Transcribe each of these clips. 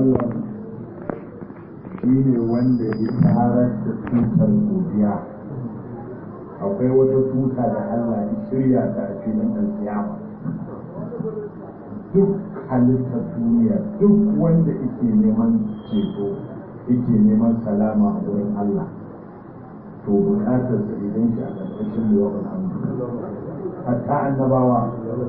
Allah shi ne wanda ya tarar da tutar godiya. Akwai wata tuta da Allah ya shirya ta a filin alkiyama. Duk halittar duniya, duk wanda yake neman ceto, yake neman salama a wurin Allah, to bukatar sa idan shi a ƙarƙashin liwa'ul hamdu. Hatta annabawa,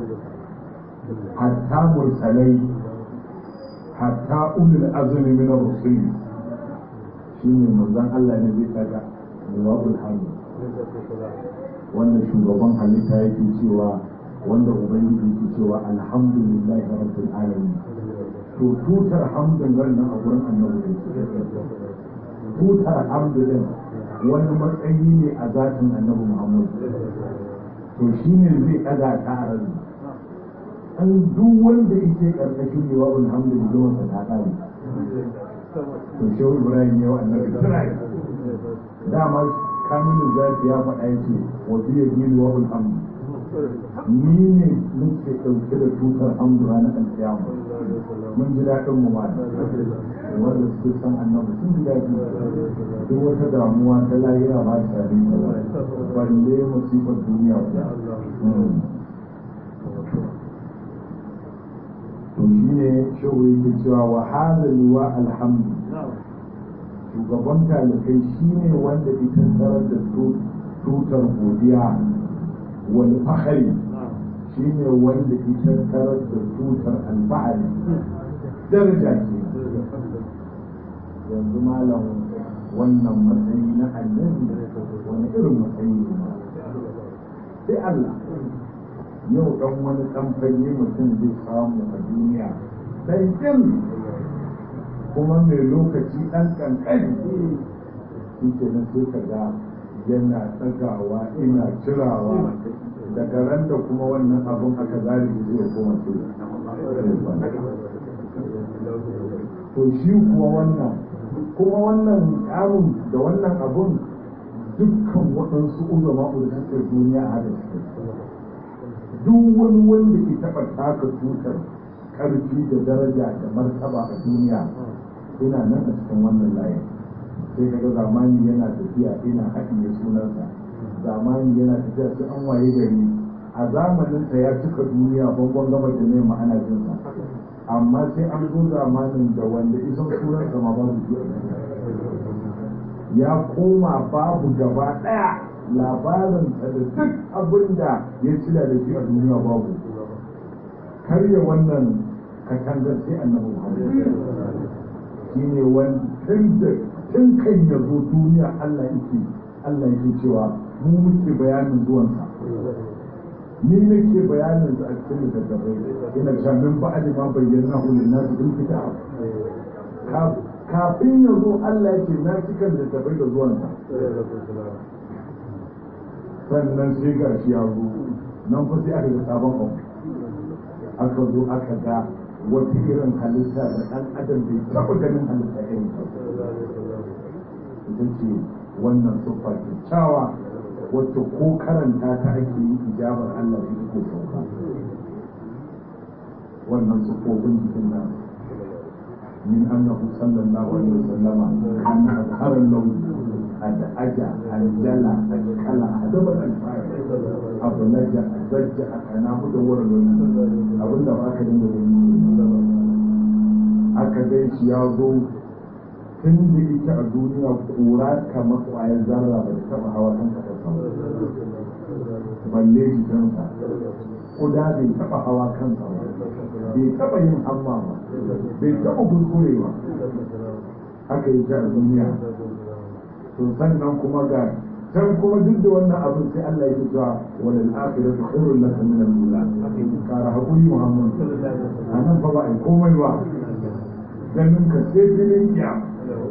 hatta mursalai, hatta ulul azmi min ar-rusul, shine manzon Allah ne zai kaga liwa'ul hamdu. Wanda shugaban halitta yake cewa, wanda ubangiji yake cewa alhamdulillahi rabbil alamin. To tutar hamdin nan a gurin annabi ne. Tutar hamdin wani matsayi ne a zatin annabi Muhammad. To shine zai ɗaga ta a ran. An duk wanda yake karkashin liwa'ul hamdu zuwa sa ta kare. To shehu Ibrahim ya wa annabi kira. Dama kamilin zafi ya faɗa yake wa biya gini wa alhamdu, ni ne muke ɗauke da tutar hamdu ranar alkiyama. Mun ji daɗin mu ma wanda suke san annabi sun ji daɗi. Duk wata damuwa ta lahira ba ta sami ta balle musibar duniya ba. To shi ne shehu yake cewa wa halali wa alhamdu, shugaban talibai shi ne wanda ita tarar da tutar godiya. Wani fahari shi ne wanda ita tarar da tutar alfahari. Daraja ke yanzu malam wannan matsayi na annabi wani irin matsayi ne sai Allah. Yau dan wani kamfani mutum zai samu a duniya dan kin kuma mai lokaci ɗan ƙanƙani shi ke na sai ka ga yana tsagawa ina cirawa daga ran da kuma wannan abun aka zari da zai koma sai to shi kuwa wannan ƙarun da wannan abun dukkan waɗansu uzama da suke duniya a hada suke. Duk wani wanda ke taɓa taka tutar ƙarfi da daraja da martaba a duniya ina nan a cikin wannan layin. Sai kaga zamani yana tafiya ina haɗiye sunansa, zamani yana tafiya sai an waye gari a zamaninsa ya cika duniya bangon gaba da nema ana jinsa, amma sai an zo zamanin da wanda isan sunansa ma babu shi ya koma babu gaba ɗaya. Labarinsa da duk abin da ya cila da shi a duniya babu. Karya wannan katangar sai annabi Muhammad shi ne wani tun kan ya zo duniya Allah yake cewa mu muke bayanin zuwansa, ni nake bayanin sa a cikin littattafai. Ina shamin ba'adi ma bayyana hulun nasu bil kitab. Kafin ya zo Allah yake na cikin littattafai da zuwansa. Sannan sai ga shi ya zo nan fa sai aka ga sabon abu, aka zo aka ga wata irin halitta da ɗan adam bai taɓa ganin halitta irin ta. Ita ce wannan siffa kyakkyawa wacce ko karanta ta ake yi ijabar Allah da ke sauka. Wannan siffofin jikin nan min annahu sallallahu alaihi wasallama kana azharan launi الأجا الجلا الكلا هذا الفاعل أبو نجا الزجا أنا مدور لنا أبو ده أكل من أكذب يازو تندي كأدوني أقورات كما قايل زارا بتشوف هواكم كتسام بلّيج كنسا وده بيتشوف هواكم بيتشوف يوم حمام بيتشوف بذكوريوا أكيد كأدوني to sannan kuma ga can kuma duk da wannan abin sai Allah ya cewa walil akhiratu khairul laka min al-ula. Kara hakuri Muhammad anan fa ba ai komai ba ganin ka sai filin kiyama.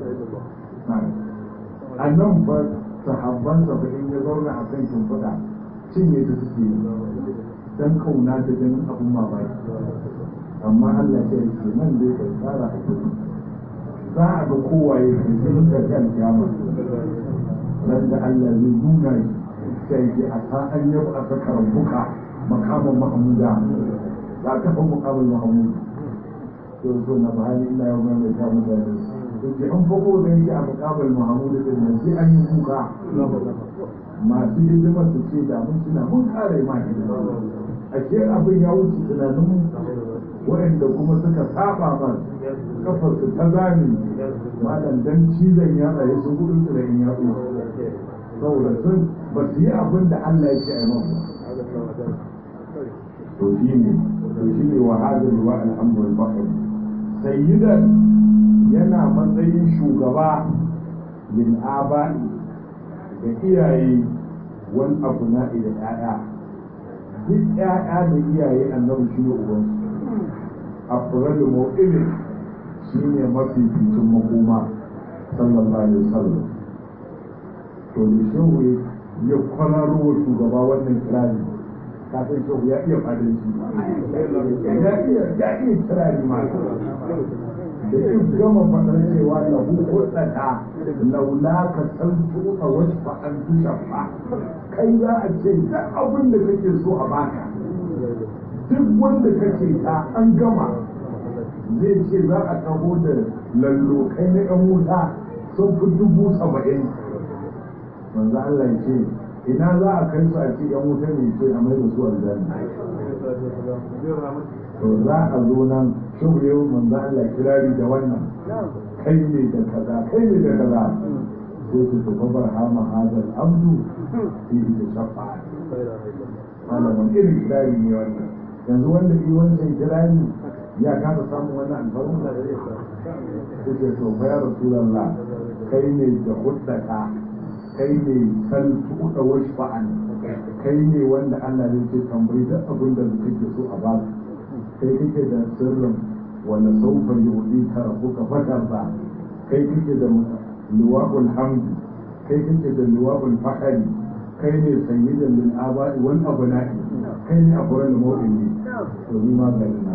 Annan fa sahabban sa fa in ya zauna a kan shimfiɗa cinye ta suke dan kauna da ganin abun mamaki, amma Allah ya ce nan dai ka tsara hakuri za a ga kowaye sai da kan kiyama nan da Allah zai nuna sai ke a sa'an yau a saka rambuka makaman Mahmuda za ka fa mukamin Mahmud to na bahani ina yau mai ga mutane su ke an fako da yake a mukabar Muhammadu din nan sai an yi kuka masu hidima su ce da mun suna mun kare ma hidima a ke abin ya wuce tunanin waɗanda kuma suka saba ma kafar su ta zami malam dan cizon ya tsaye sun gudun su da in ya saboda sun ba su yi abin da Allah ya ce a yi mawa to shi ne wa hadar wa alhamdulillah bakar sayyidan yana matsayin shugaba lil aba'i da iyaye wal abna'i da ƴaƴa duk ƴaƴa da iyaye annabi shi ne ubansu afralu maw'ilin shi ne mafificin makoma sallallahu alaihi wasallam to da shehu ya kwararo wa shugaba wannan kirari kafin shehu ya iya fadanci ya iya kirari ma da in gama fadar cewa lahu hudata laula ka santu a wasu fa'an tushafa kai za a ce duk abin da kake so a baka duk wanda kake ta an gama zai ce za a taho da lallokai na yan wuta sun fi 70,000 manzo Allah ya ce ina za a kai su a ce yan wuta ne ce a mai da su aljanna to za a zo nan shugure manzo Allah kirari da wannan kai ne da kaza kai ne da kaza sai su tafi barhama hadal abdu fi da shafa'a malamin irin kirari ne wannan yanzu wanda yi wancan kirari ya kasa samun wannan alfarmu da zai ce to fa ya rasulullah kai ne da huddaka kai ne saltu da washfa'an kai ne wanda Allah zai ce tambayi duk abin da kake so a ba kai kake da sirrin wanda saufa yudi ka rabuka fatarsa kai kake da liwa'ul hamdi kai kake da liwa'ul fahari kai ne sayyidan lil aba'i wal abna'i kai ne aburan mu'mini to ni ma ga ina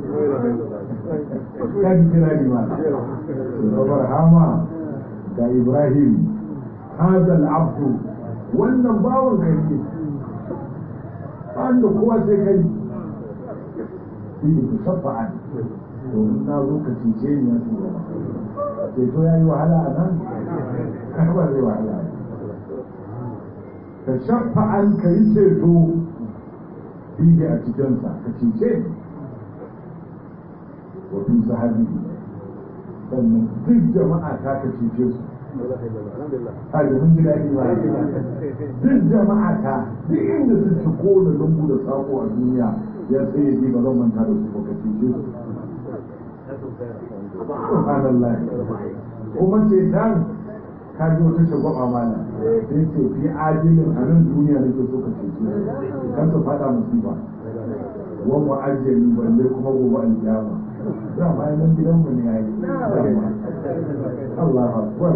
kan kira ni ma to barhama da Ibrahim hada al-abdu wannan bawon kai ne wanda kowa sai kai shi ne shafa'an domin na zo ka cice ni ya tura ceto ya yi wahala a nan ba zai wahala ka shafa'an ka yi ceto fiye a cikinsa ka cice ni wa fi sahabi sannan duk jama'a ta ka cice su a da mun ji daɗi ba duk jama'a ta duk inda suke kowane lungu da sako a duniya ya sai ya ji ba zan manta da su ba ka cice su subhanallah kuma ce dan ka ji wata shagwaba mana sai ce fi ajilin a nan duniya nake so ka cice su kan su fada musiba wa mu'ajjali balle kuma gobe aljama da ma nan gidan mu ne yayi Allah akbar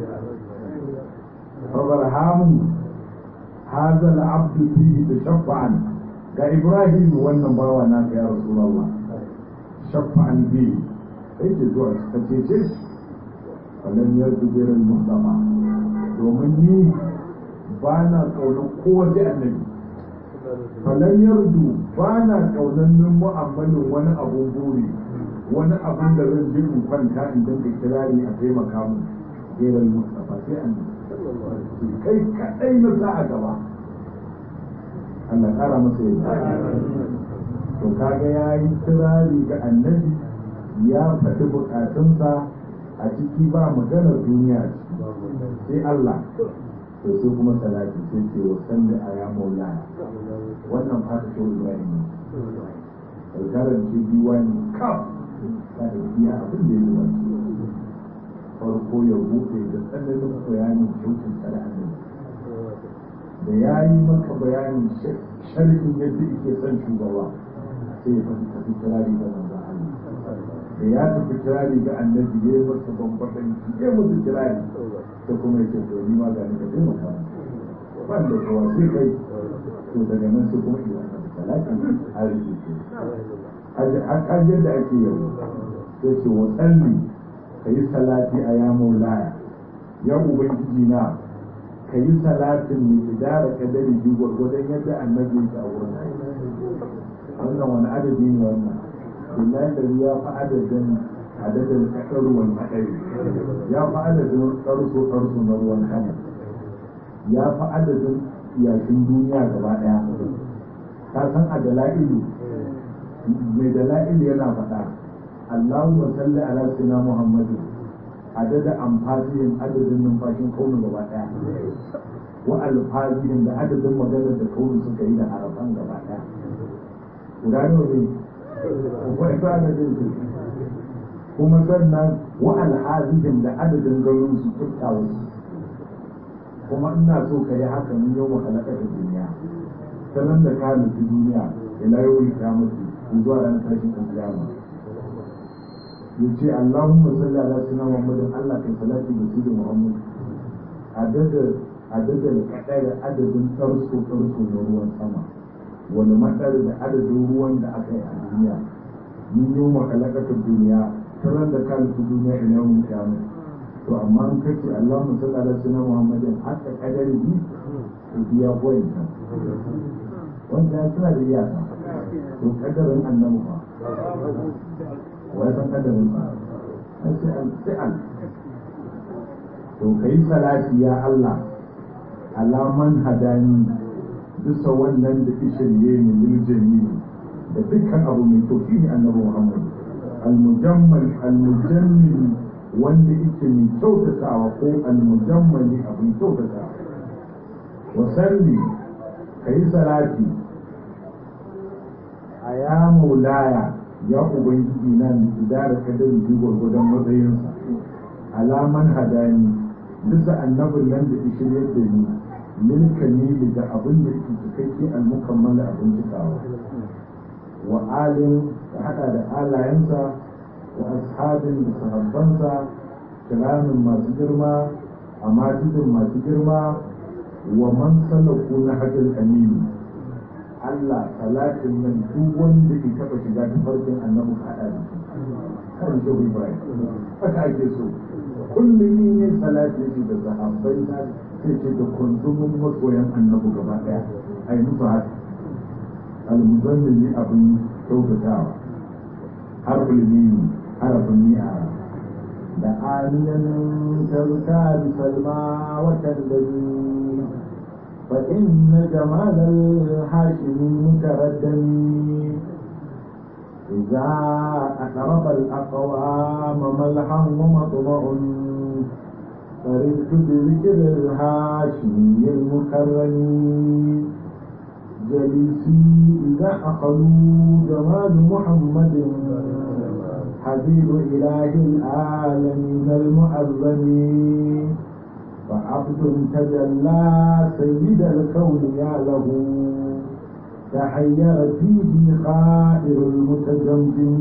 Abraham hadha al-abd fihi tashaffa'an ga Ibrahim wannan bawa na ya Rasulullah shaffa'an bi yake zuwa ka cece shi wannan ya zubirin Mustafa domin ni ba na kaunar kowace annabi falan yardu ba na kaunar min mu'ammalin wani abun buri wani abun da zan je in kwanta in dinga kirari a taimaka mu geran Mustafa sai annabi kai kadai na sa a gaba Allah kara masa yadda to kaga yayi kirari ga annabi ya faɗi bukatunsa a ciki ba maganar duniya sai Allah to sai kuma salati sai ce wa salli a ya maulana wannan fata shi Ibrahim ne karanci diwani kaf ta da biya abin da ya zuwa farko ya buɗe da tsananin bayanin kyautin tsara annabi da ya yi maka bayanin sharhin yadda ake son shugaba sai ya tafi kirari ga manzo Allah da ya tafi kirari ga annabi ya yi masa bambadanci ya musu kirari da kuma ya ce to ni ma ga ni ka taimaka ban da kowa sai kai to daga nan sai kuma iya salatin arziki ajiyar da ake yau sai ce wa tsalli ka yi salati a ya maulaya ya ubangiji na ka yi salatin mai idara kadari biyu gwargwadon yadda annabi yake a wurin wannan wani adadi ne wannan billahi da ya fi adadin adadin ƙasar ruwan haɗari ya fi adadin ɗarsu na ruwan sama ya fi adadin yashin duniya gaba ɗaya ka san a dala'ilu mai dala'ilu yana faɗa Allahumma salli ala sayyidina Muhammadin adada amfasihim adadin numfashin kaunin gaba ɗaya wa alfazihim da adadin maganar da kaunin suka yi da harafan gaba ɗaya guda nawa ne ko ita adadin su kuma sannan wa alhazihim da adadin garin su tuttawa su kuma ina so ka yi haka mun yau makalaka da duniya sanan da ka nufi duniya ila yau ya mutu zuwa ran tashin kiyama yace Allahumma salli ala sayyidina Muhammadin Allah kai salati ga sayyidina Muhammad adadin kadai adadin tarso na ruwan sama wani matsar da adadin ruwan da aka yi a duniya mun yi makalakatar duniya sanar da kan su duniya ina mun kyamu to amma an kace Allahumma salli ala sayyidina Muhammadin haka kadari bi to biya koyi wanda ya tana da iyaka to kadarin annabi fa wai san kadarin ba sai an to kai salati ya Allah alaman hadani bisa wannan da shirye ni liljami da dukkan abu mai kyau shine annabi Muhammad al-mujammil wanda yake mai kyautatawa ko al-mujammali abin kyautatawa wa salli kai salati a ya maulaya ya ubangiji na da kadari ji gwargwadon matsayinsa alaman hadani bisa annabin nan da shirye da ni milkani da abin da ke cikakke al-mukammala abin cikawa wa alin da hada da alayensa wa ashabin da sahabbansa kiramin masu girma a majidin masu girma wa man salaku na hajjal amini Allah salatin nan duk wanda ke taba shiga ta farkin annabi ka hada da shi kan shi Ibrahim haka ake so kullum ne salati shi da sahabbai sai ce da kunzumin masoyan annabi gaba daya ai musu haka al-muzammil ne abin kyautatawa harful mimi harafin mi'a da amiyan tarka bi salma wa tadbi fa inna jamal al-hashim mutaraddami idza aqraba al-aqwam malhan wa matma'un فرحت بذكر الهاشمي المكرم جليسي إذا أخلوا جمال محمد حبيب إله العالمين المعظم فعبد تجلى سيد الكون يا له تحير فيه خائر المتزمزم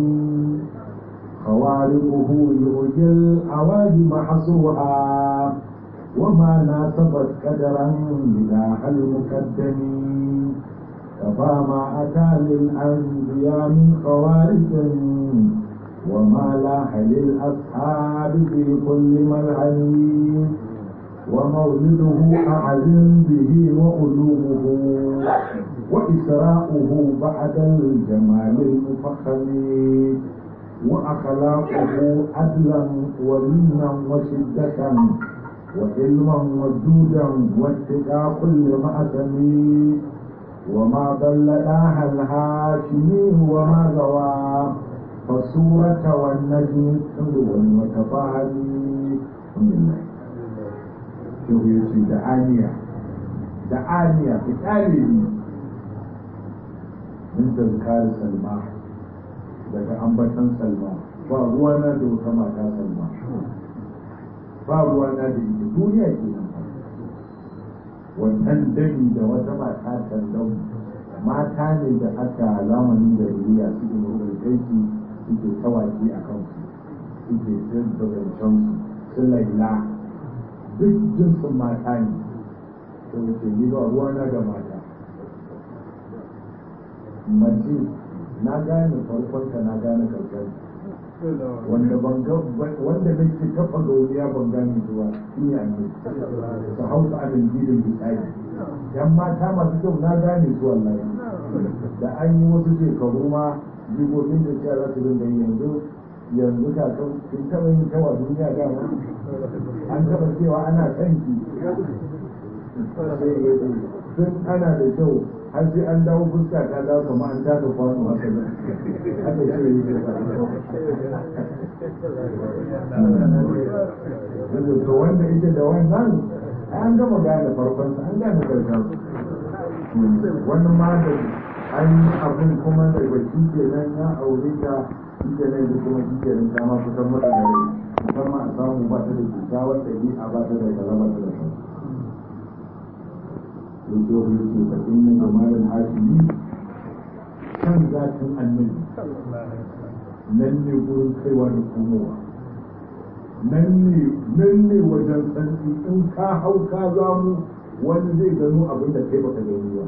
خوارقه يرجى العواجم حصرها وما ناسبت قدرا بلاح المقدم فما أتى للأنبياء من خوارق وما لاح للأصحاب في كل ملعن ومولده أعزم به وقلوبه وإسراؤه بعد الجمال المفخم وأخلاقه عدلا ولينا وشدة وعلما وجودا واتقى كل مأثم وما ضل لها الهاشمي وما غوى فالصورة والنجم حلو وتفاعلي الحمد لله شوف يجي دعانية بتالي من تذكار سلمى daga ambatan salma ba ruwana da wata mata salma ba ruwana da ita duniya ke nan wannan dani da wata mata sallau mata ne da aka zamanin da ruya suke rubuta suke tawaki a kansu suke sayar da zancensu su laila duk jinsin mata ne to da ke yi ba ruwana da mata mace na gane farkonta na gane karshen wanda nake taɓa gauriya ban gane zuwa shi ne su hausa abin gidin bisani yan mata masu kyau na gane su wallahi da an yi wasu shekaru ma jigogin da cewa za su dinga yi yanzu yanzu kakan kin taɓa yin kawa duniya dama an taɓa cewa ana kanki sun ana da kyau har sai an dawo fuska ta dawo kamar an taka kwano haka da haka shi yi da to wanda ita da wannan an gama gane farkon an gane karshen wannan ma da an yi abin kuma da baki ke nan ya aure ta shi ke nan da kuma shi ke nan dama kusan mata da rai musamman a samu ba ta da cuta wadda yi a ba ta da kaza ba ta da shi يقول فإن جمال الهاشمي كان ذات النبي لن يقول خيوان الأمور nan ne wajen sarki in ka hau ka zamu wani zai gano abin da kai baka gani ba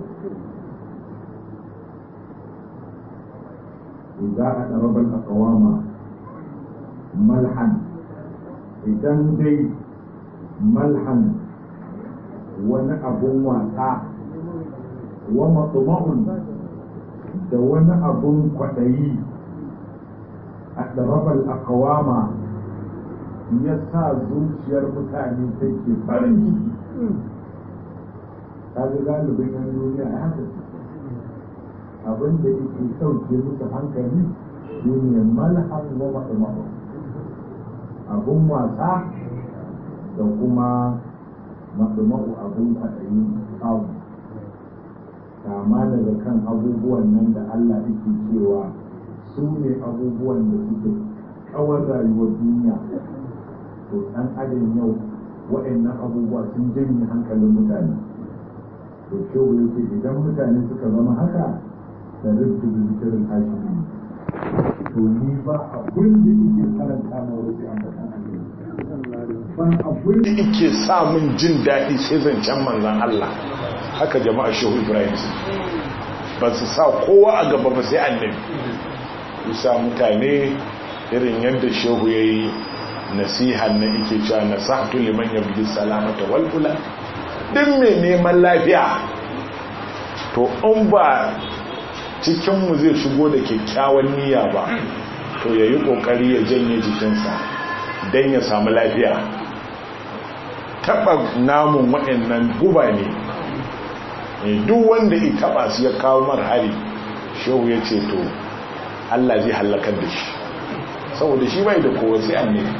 idza adaraba al-aqwama malhan idan dai malhan wani abun wasa wa matma'un da wani abun kwaɗayi adaraba al-aqwama ya sa zuciyar mutane take farin ciki ta ga galibin yan duniya a haka abin da yake sauke musu hankali shi ne malhan wa matma'un abun wasa da kuma matma'u abun kwaɗayi abu kama daga kan abubuwan nan da Allah yake cewa su ne abubuwan da suke kawar rayuwar duniya to ɗan adam yau waɗannan abubuwa sun janye hankalin mutane to shehu yake idan mutane suka zama haka da rubutu da zikirin hashimi to ni ba abin da yake karanta na wasu ambatan Allah ban abin da yake sa min jin daɗi sai zancen manzon Allah haka jama'a shehu Ibrahim ba su sa kowa a gaba ba sai annabi bisa mutane irin yadda shehu yayi nasihan na ike cewa nasahtu liman yabdi salamata wal ula din mai neman lafiya to in ba cikin mu zai shigo da kyakkyawan niyya ba to yayi kokari ya janye jikinsa dan ya samu lafiya taba namun waɗannan guba ne duk wanda ya taba su ya kawo mar hari shehu ya ce to Allah zai halakar da shi saboda shi bai da kowa sai annabi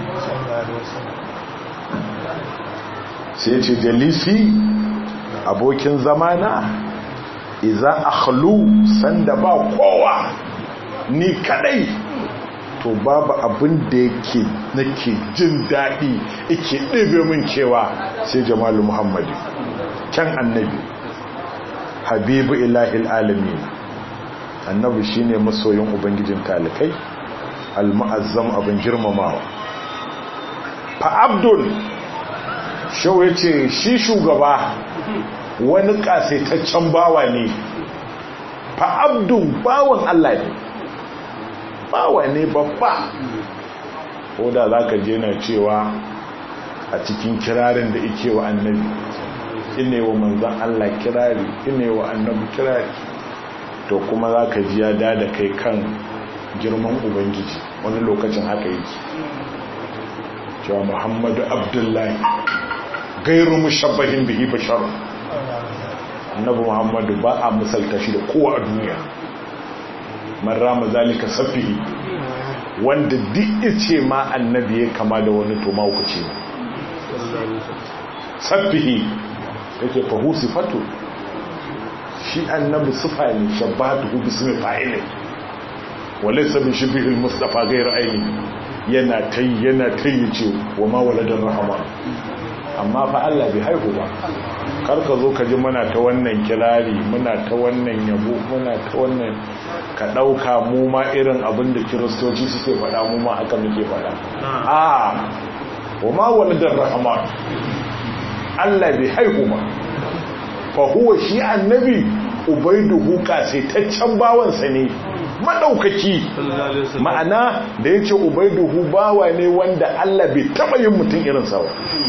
sai ce jalisi abokin zamana iza akhlu sanda ba kowa ni kadai to babu abin da yake nake jin dadi yake ɗebe min cewa sai jamalu muhammadi kan annabi habibu ilahil alamin annabi shine masoyin ubangijin talikai al-mu'azzam abin girmamawa fa abdul shau yace shi shugaba wani kasaitaccen bawa ne fa abdul bawan Allah ne bawa ne babba ko da zaka je na cewa a cikin kirarin da yake wa annabi ine wa manzon Allah kirari ine wa annabi kirari to kuma zaka ji ya da kai kan girman ubangiji wani lokacin haka yake cewa muhammadu abdullahi gairu mushabbahin bihi bashar annabi muhammadu ba a misalta shi da kowa a duniya man rama zalika safihi wanda duk ce ma annabi ya kama da wani to maukaci ne safihi yake fahu sifatu shi annabi sifa ne shabbatu bismi fa'ilin walaisa bin shibihil mustafa gairu aini yana tayyace wa ma waladar rahama amma fa Allah bai haihu ba karka zo ka ji muna ta wannan kirari muna ta wannan yabo muna ta wannan ka dauka mu ma irin abin da kiristoci suke faɗa mu ma haka muke faɗa wa ma waladar rahama Allah bai haihu ba fa huwa shi annabi ubaiduhu kasaitaccen bawansa ne madaukaki ma'ana da yace ubaiduhu bawa ne wanda Allah bai taba yin mutum irin sa ba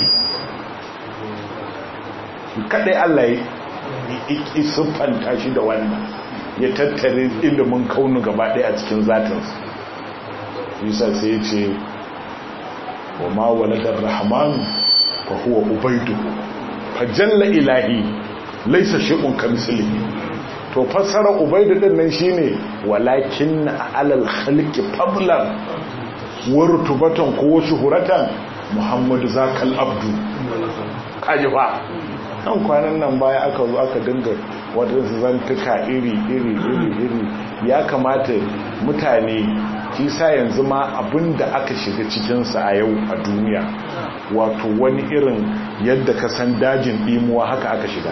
kadai Allah ya siffanta shi da wannan ya tattare ilimin kaunu gaba daya a cikin zatinsa isa sai ya ce wa ma waladar rahman fa huwa ubaiduhu fa jalla ilahi laysa shay'un kamithlihi. to fassara ubaidu din nan shine walakin alal khalqi fadlan wa rutubatan ko shuhuratan muhammadu zakal abdu. kaji fa nan kwanan nan baya aka zo aka dinga wadansu zantuka iri ya kamata mutane kisa yanzu ma abinda aka shiga cikinsa a yau a duniya wato wani irin yadda ka san dajin ɗimuwa haka aka shiga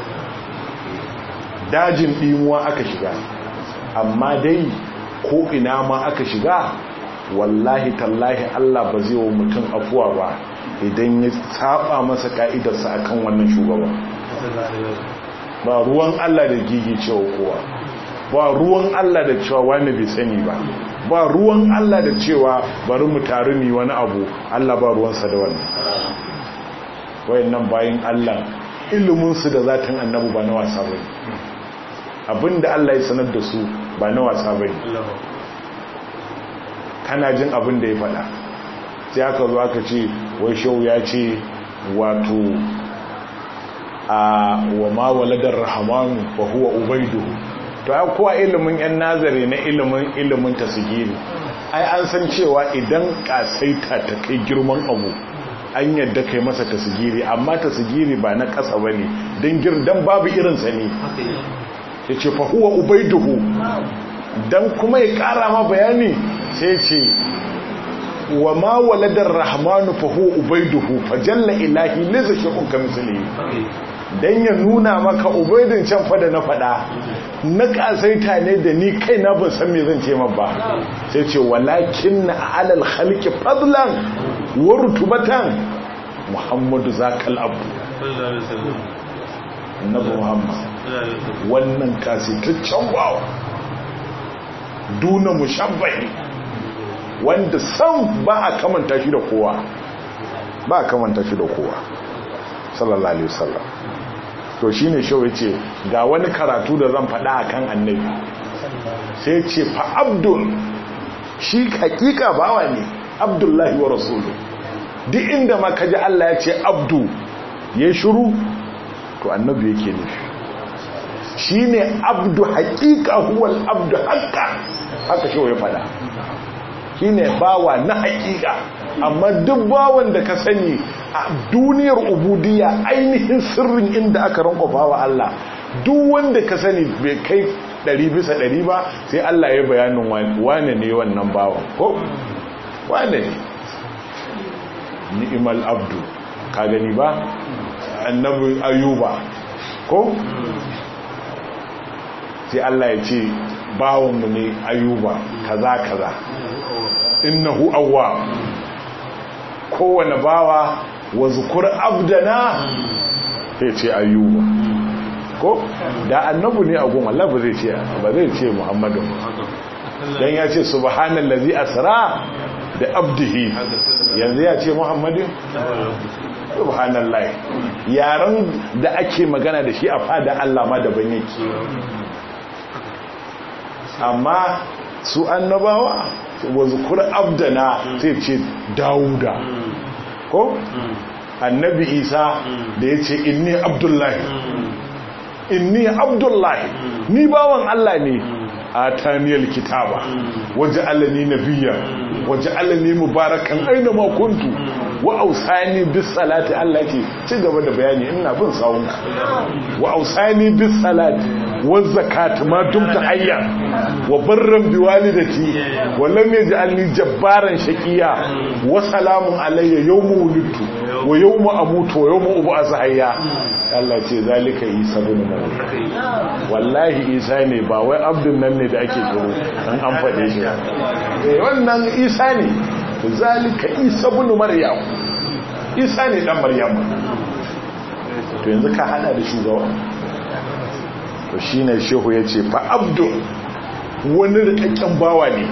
dajin ɗimuwa aka shiga. amma dai ko ina ma aka shiga wallahi tallahi Allah ba zai wa mutum afuwa ba idan ya saba masa ka'idarsa akan wannan shugaba. ba ruwan Allah da gigi cewa kowa, ba ruwan Allah da cewa wani bai sani ba, ba ruwan Allah da cewa bari mu taru ni wani abu. Allah ba ruwansa da wannan. wayannan bayin Allah iliminsu da zatin annabi ba na wasa bane, abinda Allah ya sanar da su ba na wasa bane. kana jin abin da ya faɗa sai aka zo aka ce wai shehu ya ce wato wa ma waladar rahmanu fa huwa ubaiduhu. to ai kowa ilimin yan nazari na ilimin tasgiri ai an san cewa idan kasaita ta kai girman abu an yadda kai masa tasgiri, amma tasgiri ba na kasa bane dan babu irin sa ne. yace fa huwa ubaiduhu. dan kuma ya kara ma bayani sai ce wa ma waladar rahmanu fa huwa ubaiduhu fa jalla ilahi laysa shay'un kamithlihi. dan ya nuna maka ubaidin can fa da na fada na kasaita ne da ni kai na ban san me zan ce ma ba. sai ce walakin alal khalqi fadlan wa rutubatan muhammadu zakal abdu. annabi muhammad wannan kasaitaccen bawa duna mushabbahi wanda san ba a kamanta shi da kowa, ba a kamanta shi da kowa sallallahu alaihi wasallam. to shine shawo yace ga wani karatu da zan faɗa akan annabi. sai yace fa abdul, shi hakika bawa ne, abdullahi wa rasuluhu. duk inda ma kaji Allah ya ce abdu ya shiru to annabi yake nufi. shine abdu hakika huwal abdu hakka, haka shawo ya faɗa. shine bawa na hakika. amma duk bawan da ka sani a duniyar ubudiyya ainihin sirrin inda aka rankofa wa Allah, duk wanda ka sani bai kai 100% ba sai Allah ya bayanin wane ne wannan bawan, ko wane ne. ni'mal abdu, ka gani ba annabi ayuba ko sai Allah ya ce bawanmu ne ayuba kaza innahu awwab. kowane bawa wa zukur abdana sai ce ayuba ko da annabi ne a gun Allah ba zai ce Muhammadu dan ya ce subhanallazi asra da abdihi, yanzu ya ce Muhammadu subhanallahi. yaran da ake magana da shi a fada Allah ma daban yake. amma su annabawa wa zukur abdana sai ce Dawuda ko annabi Isa da ya ce inni abdullahi ni bawan Allah ne, ataniyal kitaba waja'alani nabiyya waja'alani mubarakan aina ma kuntu wa ausani bis salati. Allah ce ci gaba da bayani ina bin sawunka. wa ausani bis salati waz zakati ma dumta hayya wa barran bi walidati wa lam yaj'alni jabbaran shaqiya wa salamun alayya yawma wulidtu wa yawma amutu wa yawma ub'athu hayya. Allah ce zalika Isa ibn Maryam. wallahi Isa ne, ba wai abdun nan ne da ake kiro an fade shi. wannan Isa ne, zalika Isa ibn Maryam. Isa ne dan Maryam. to yanzu ka hada da shugaba. to shine shehu yace fa abdu, wani rikakken bawa ne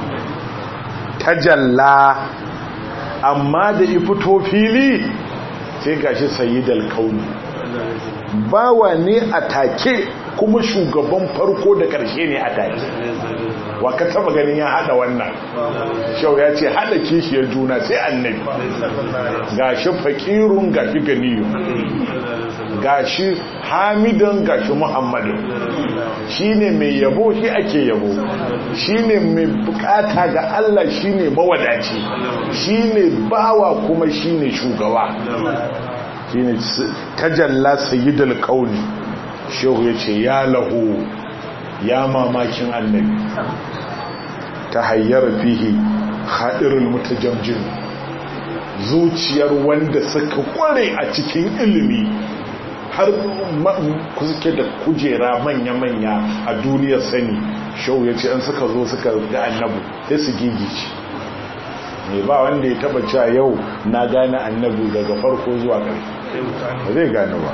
tajalla, amma da ifito fili sai gashi sayyidul kauni. bawa ne a take kuma shugaban farko da ƙarshe ne a take. Wa ka taba ganin ya hada wannan? Shau ya ce hada kishiyar juna sai annabi. Gashi fakirun gashi ganiyu, gashi hamidan gashi muhammadin. Shine mai yabo shi ake yabo, shine mai bukata ga Allah shine mawadaci, shine bawa kuma shine shugaba, shine tajalla sayyidul kauni. Shehu ya ce ya lahu, ya mamakin annabi, ta hayyar fihi haɗirin mutajamjin, zuciyar wanda suka kware a cikin ilimi har suke da kujera manya-manya a duniyar sani. Shehu ya ce an suka zo suka ga annabi sai su gigici. Ne ba wanda ya taba cewa yau na gane annabi daga farko zuwa ƙarshe, ba zai gane ba.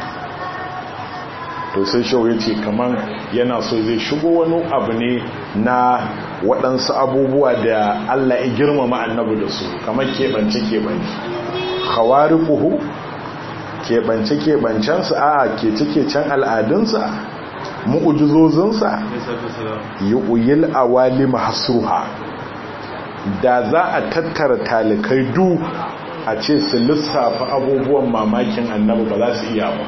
To sai shau ya ce kaman yana so zai shigo wani abu ne na waɗansu abubuwa da Allah ya girmama annabi da su, kamar keɓance-keɓance khawariquhu, keɓance-keɓancensa, a kece-kecen al'adunsa, mu'ujizozinsa, yu'uyil awalim hasruha. Da za a tattara talikai du a ce su lissafa abubuwan mamakin annabi ba za su iya ba.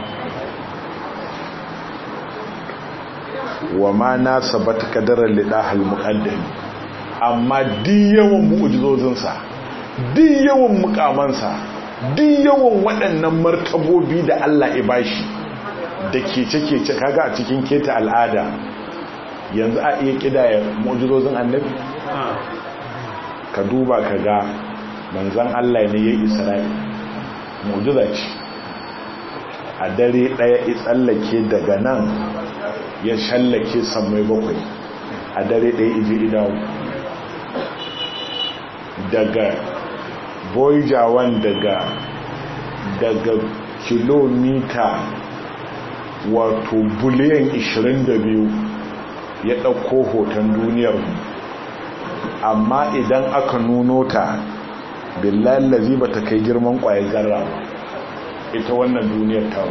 Wa ma na sabata kadarar lidahal muqaddami, amma di yawan mu'ujizozinsa, di yawan mukamansa, di yawan waɗannan martabobi da Allah ya bashi da kece-kece, kaga a cikin keta al'ada yanzu a iya kidaya mu'ujizozin annabi. Ka duba ka ga manzon Allah ne ya Isra'i, mu'jiza ce. A dare ɗaya ya tsallake daga nan ya shallake sammai bakwai, a dare ɗaya ije idawo. Daga boijawan daga kilomita wato biliyan 22 ya ɗauko hoton duniyar mu. Amma idan aka nuno ta billahi lazi ba ta kai girman ƙwayar zarra ba ita wannan duniyar ta.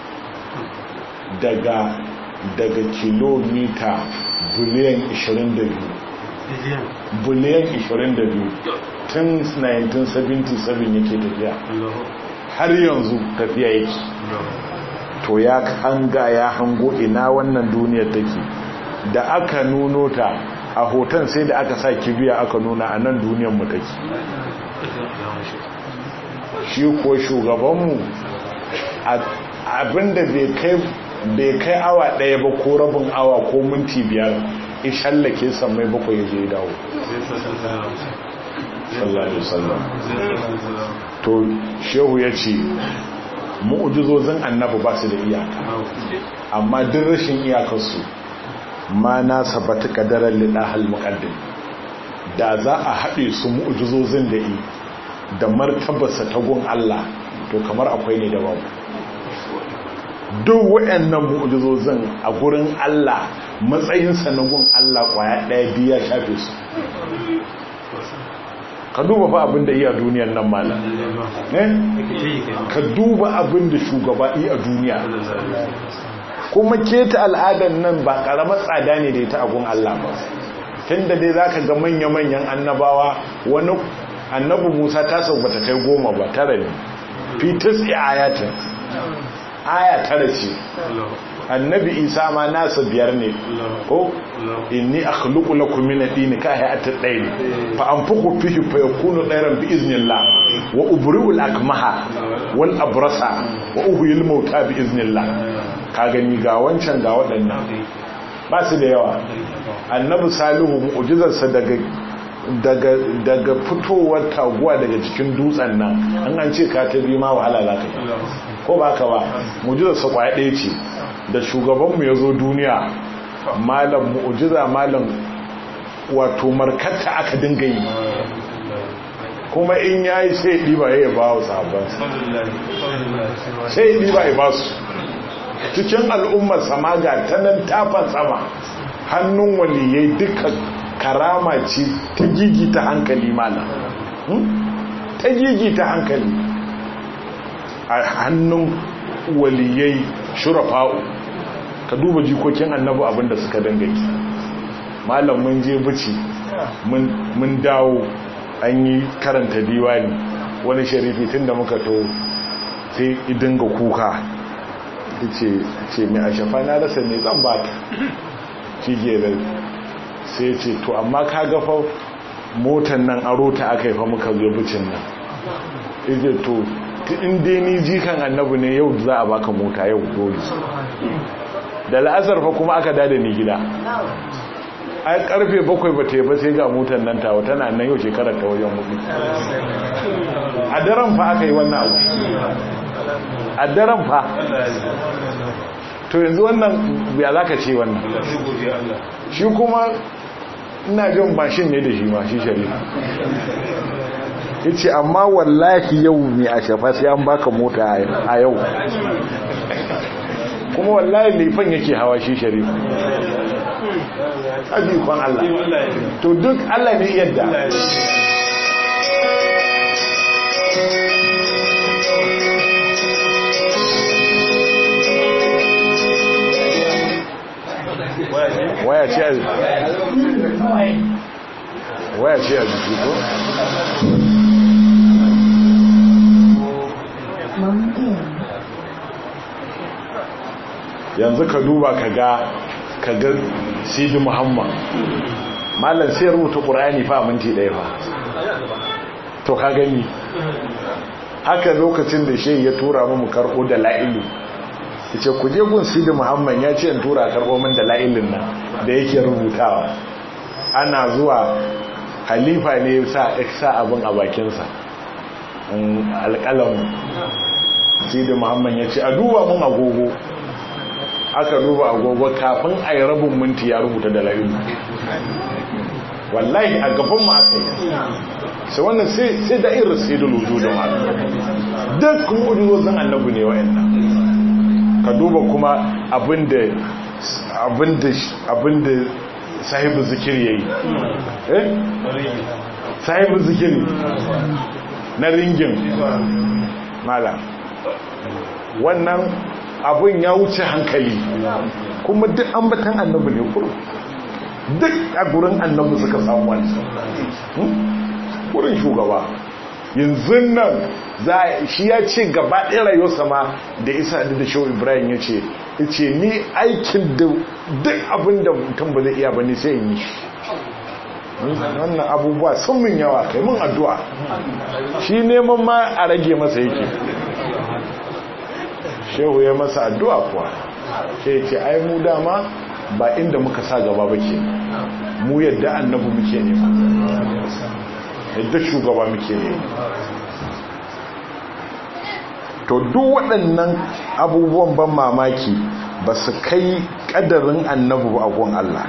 Daga kilomita biliyan 22 tun 1977 yake tafiya har yanzu tafiya yake. To ya hanga ya hango ina wannan duniyar take. Da aka nuno ta a hoton sai da aka sa kibiya aka nuna a nan duniyar mu take. Shi ko shugabanmu abinda bai kai awa ɗaya ba ko rabin awa ko minti 5 ishallake sammai bakwai ya je dawo. Sallallahu alaihi wasallam. To shehu ya ce mu'jizozin annabi ba su da iyaka, amma duk rashin iyakarsu ma na sabata kadarar lidahal muqaddim. Da za a haɗe su mu'jizozin da yi da martabarsa ta gun Allah, to kamar akwai ne da babu. Duk waɗannan mu'jizozin a gurin Allah, matsayinsa na gun Allah kwaya ɗaya biya shafe su. Ka duba fa abin da iya duniyar nan mala, ka duba abin da shugaba iya duniya. Kuma keta al'adar nan ba karamar tsada ne da ita a gun Allah ba. Tunda dai zaka ga manya-manyan annabawa, wani annabi Musa ta bata kai 10 ba, 9 ne. Fitis ayatin aya 9 ce. Annabi Isa ma nasa 5 ne. Ko inni akhluqu lakum min ad-din ka hay'atid dayn fa anfukhu fihi fa yakunu dayran bi iznillah wa ubri'u al-akmaha wal abrasa wa uhyil mauta bi iznillah. Ka gani ga wancan ga waɗannan ba su da yawa. Annabi Salihu mu'jizarsa daga fitowar taguwa daga cikin dutsen nan, an ce ka tabi ma wahala za ka yi, ko ba ka ba. Mu'jizarsa kwaya ɗaya ce. Da shugabanmu ya zo duniya, malam mu'jiza, malam wato markata aka dinga yi, kuma in yayi sai ɗiba ya ba wa sahabbansa, sai ɗiba ya ba su. Cikin al'ummar sama ga ta nan tafan sama, hannun waliyai duka karama ce ta gigi ta hankali mana, ta gigi ta hankali a hannun waliyai shurafa'u. ka duba jikokin annabi abinda suka dangaci malam mun je bici mun dawo an yi karanta diwani wani sharifi tun da muka to sai idin ga kuka ce mai ashafa na rasa ne zan ba ta shi ke sai ce to amma ka gafa motan nan aro ta aka yi fa muka zo bicin nan ije to in dai ni jikan annabi ne yau za a baka mota yau dole da la'asar fa kuma aka dada ni gida ai karfe 7 ba ta yi ba sai ga motar nan tawa tana nan yau shekarar ta wajen mutu a daren fa aka yi wannan abu a daren fa to yanzu wannan ya za ka ce wannan shi kuma ina jin mashin ne da shi ma shi shari'a ya ce amma wallahi yau ne a shafa sai an baka mota a yau kuma wallahi laifin yake hawa shi shari'a ajikon Allah to duk Allah ne yadda waya ce a jiki ko? yanzu ka duba ka ga Sidi Muhammad malam sai rubuta Qur'ani fa minti daya fa to ka gani haka lokacin da shehi ya tura mu karbo da la'ilu yace ku je gun Sidi Muhammad ya ce in tura karbo min da la'ilin nan da yake rubutawa ana zuwa halifa ne sa abin a bakin sa alƙalam Sidi Muhammad ya ce a duba mun agogo aka duba agogo kafin a yi rabin minti ya rubuta da la'ilu wallahi a gaban mu aka yi sai wannan sai da irin sai da lujo da ma duk mu'ujizozin annabi ne wa'annan ka duba kuma abinda sahibu zikir yayi sahibu zikiri na ringin mala wannan abin ya wuce hankali kuma duk ambatan annabi ne kuro duk a gurin annabi suka samu wani gurin shugaba yanzu nan shi ya ce gaba ɗaya rayuwarsa ma da isa da shehu ibrahim ya ce ni aikin da duk abin da mutum ba zai iya ba ne sai yi wannan abubuwa sun min yawa kai mun addu'a shi neman ma a rage masa yake shehu ya masa addu'a kuwa ke ce ai mu dama ba inda muka sa gaba ba ke mu yadda annabi muke ne yadda shugaba muke ne to duk waɗannan abubuwan ban mamaki ba su kai ƙadarin annabi ba a gun Allah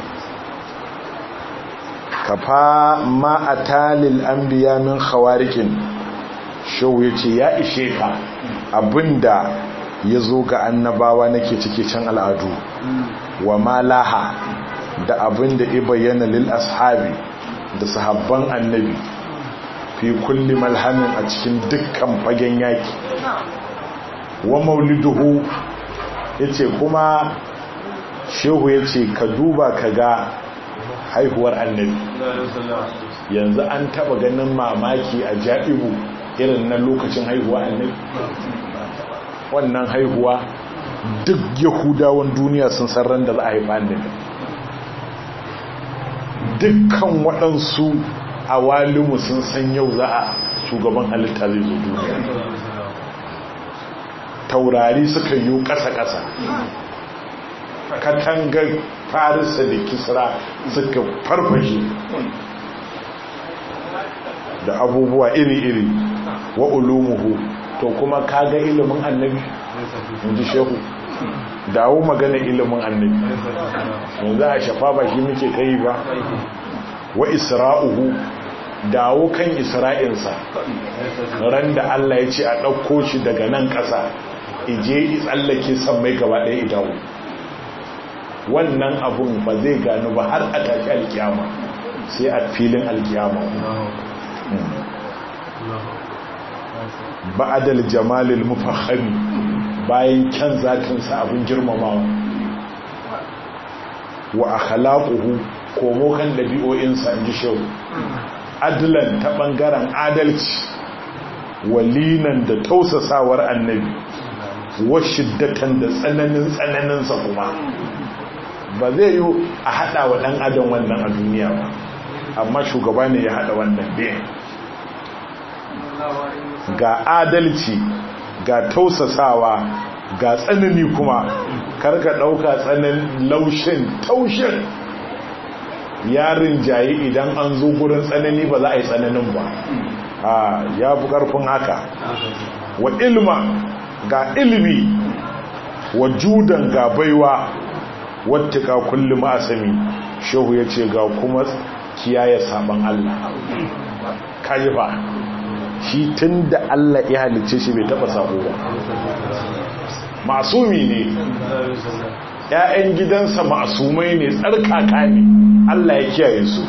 kafa ma a talil an biya min khawarikin shehu ya ce ya ishe ka abinda ya zo ga annabawa nake cike can al'adu wa malaha da abinda ya bayyana lil ashabi da sahabban annabi fi kulli malhamin a cikin dukkan fagen yaki wa mauliduhu yace kuma shehu yace ka duba ka ga haihuwar annabi yanzu an taba ganin mamaki a ja'ibu irin na lokacin haihuwa annabi wannan haihuwa duk yahudawan duniya sun san ran da za a haifa annabi dukkan waɗansu awalimu sun san yau za a shugaban halitta zai zo duniya taurari suka yi ƙasa-ƙasa katangar farisa da kisra suka farfashe da abubuwa iri-iri wa ulumuhu to kuma kaga ilimin annabi inji shehu dawo magana ilimin annabi yanzu a shafa ba shi muke kai ba wa isra'uhu dawo kan isra'insa ran da Allah ya ce a ɗauko shi daga nan ƙasa ije tsallake san mai gaba ɗaya idawo wannan abun ba zai gano ba har a tafi alkiyama sai a filin alkiyama ba'adal jamalil mufahami bayan kyan zatinsa abin girmamawa wa akhlaquhu komo kan dabi'o'insa inji shehu adlan ta bangaren adalci walinan da tausasawar annabi wa shiddatan da tsananinsa kuma ba zai yi a hada wa dan adam wannan a duniya ba amma shugaba ne ya hada wannan biyan ga adalci ga tausasawa ga tsanani kuma karka dauka tsanan taushin yarin jayi idan an zo gurin tsanani ba za a yi tsananin ba ya fi karfin haka wa ilma ga ilimi wa judan ga baiwa wattika kulli ma'asami shehu yace ga kuma kiyaye saban Allah kai ba shi tunda Allah ya halice shi bai taba sabo ba masumi ne ƴaƴan gidansa masumai ne tsarkaka ne Allah ya kiyaye su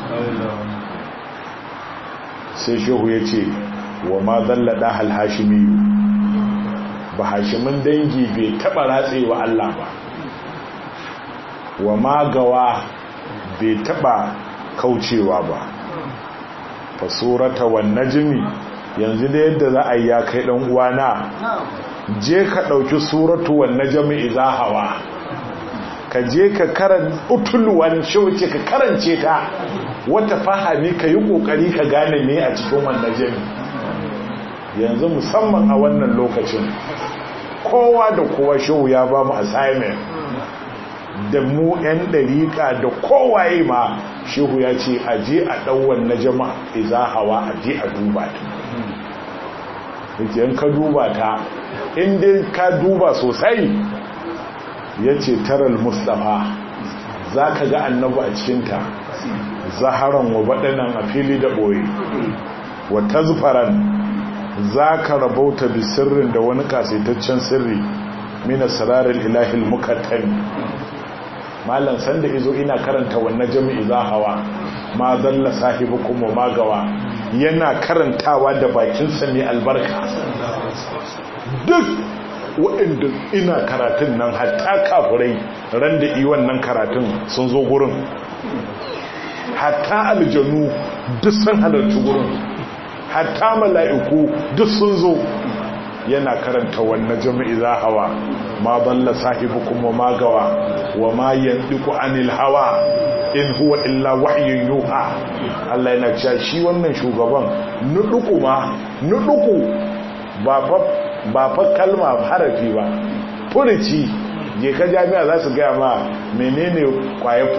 sai shehu yace wa ma dallada hal hashimi ba hashimin dangi bai taba ratsewa Allah ba wa magawa bai taba kaucewa ba fasurata wan najmi yanzu da yadda za a yi ya kai dan uwana je ka dauki suratu wan najmi idza hawa ka je ka utulwan shauce ka karance ta wata fahimi ka yi kokari ka gane me a cikin wan najmi yanzu musamman a wannan lokacin kowa da kowa shehu ya ba mu assignment da mu 'yan ɗariƙa da kowaye ma shehu ya ce aje a ɗauwan na jama'a iza hawa aje a duba ta yake ka duba ta inda ka duba sosai ya ce taral mustapha za ka ga annabu a cikinta zaharan wa baɗanan a fili da ɓoye wata zufaran za ka rabauta bi sirrin da wani kasaitaccen sirri mina sararin ilahil mukattami malam sanda izo ina karanta wannan jami'i za hawa ma dalla sahibukum wa magawa yana karantawa da bakinsa mai albarka duk waɗanda ina karatun nan hatta kafirai ran da yi wannan karatun sun zo gurin hatta aljanu duk sun halarci gurin hatta mala'iku duk sun zo yana karanta wannan jami'i za hawa ma dalla sahibukum wa magawa wa ma yandiku anil hawa in huwa illa wahyun yuha Allah yana cewa shi wannan shugaban nuduku ba fa kalma harafi ba furuci je ka jami'a za su gaya ma menene kwaye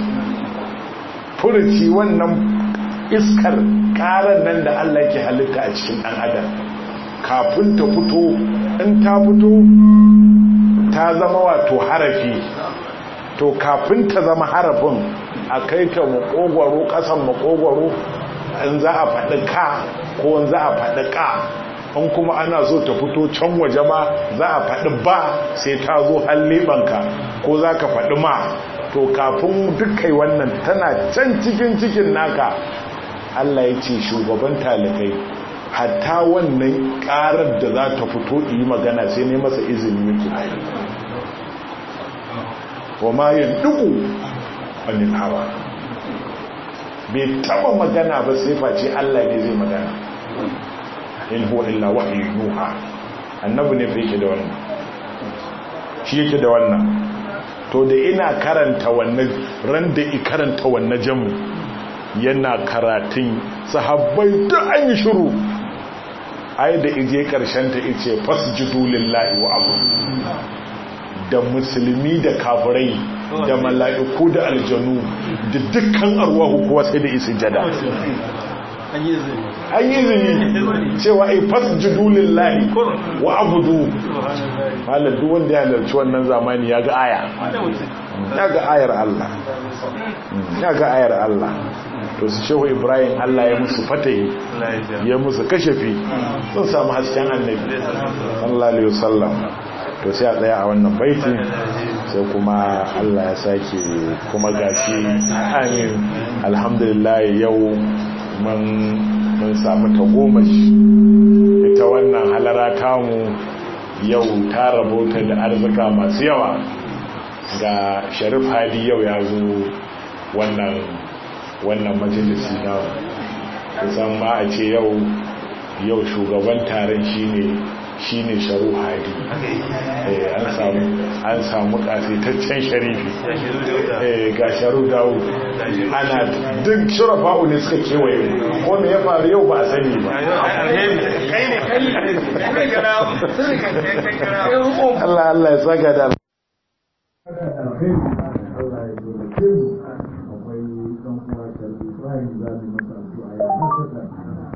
furuci wannan iskar karan nan da Allah ke halitta a cikin dan adam kafin ta fito in ta fito ta zama wato harafi to kafin ta zama harafin a kai ta makogwaro kasan makogwaro in za a faɗi ka ko in za a faɗi ka in kuma ana so ta fito can waje ma za a faɗi ba sai ta zo hallibanka ko za ka faɗi ma to kafin dukkai wannan tana can cikin naka Allah ya ce shugaban talibai hatta wannan karar da za ta fito yi magana sai ne masa izini yake wa ma yanduku anil hawa bai taba magana ba sai face Allah ne zai magana in huwa illa wahyu yuha annabi ne fa yake da wannan shi yake da wannan to da ina karanta wannan ran da i karanta wannan jamu yana karatun sahabbai da an yi shiru ai da ije karshen ta ice fasjudu lillahi wa abu da musulmi da kafirai da mala'iku da aljanu da dukkan arwahu kuwa sai da isi jada an yi izini cewa ai fasjudu lillahi wa abudu malar duk wanda ya halarci wannan zamani ya ga aya ya ga ayar Allah ya ga ayar Allah to su shehu Ibrahim Allah ya musu fatahi ya musu kashafi sun samu hasken annabi sallallahu alaihi wasallam to sai a tsaya a wannan baiti sai kuma Allah ya sake kuma gashi amin alhamdulillah yau mun samu tagomashi ita wannan halara tamu yau ta rabota da arzika masu yawa ga Sharif Hadi yau ya zo wannan majalisi na kusan ma a ce yau shugaban taron shine Sharif Hadi. An samu kasaitaccen sharifi ga Sharif Dawud, ana duk shurafa'u ne suka kewaye ko me ya faru yau ba a sani ba. Allah ya saka da akwai dan uwa da Ibrahim zabi masa addu'a ya